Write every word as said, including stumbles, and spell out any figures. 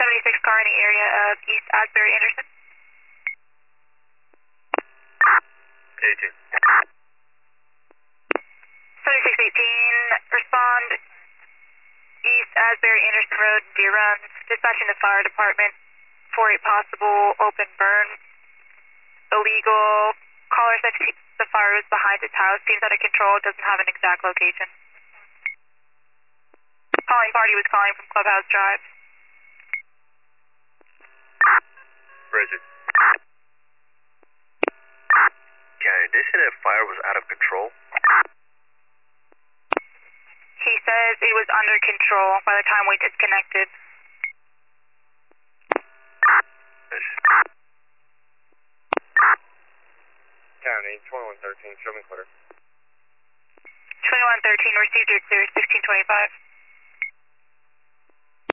seventy-six car in the area of East Asbury Anderson. eighteen. seventy-six eighteen, respond East Asbury Anderson Road, Deer Run, dispatching the fire department for a possible open burn. Illegal. Caller said the fire was behind his house, seems out of control, doesn't have an exact location. Calling party was calling from Clubhouse Drive. Bridget. County, they said that fire was out of control? He says it was under control by the time we disconnected. County, twenty-one thirteen, show me clear. twenty-one thirteen, received your clear, sixteen twenty-five.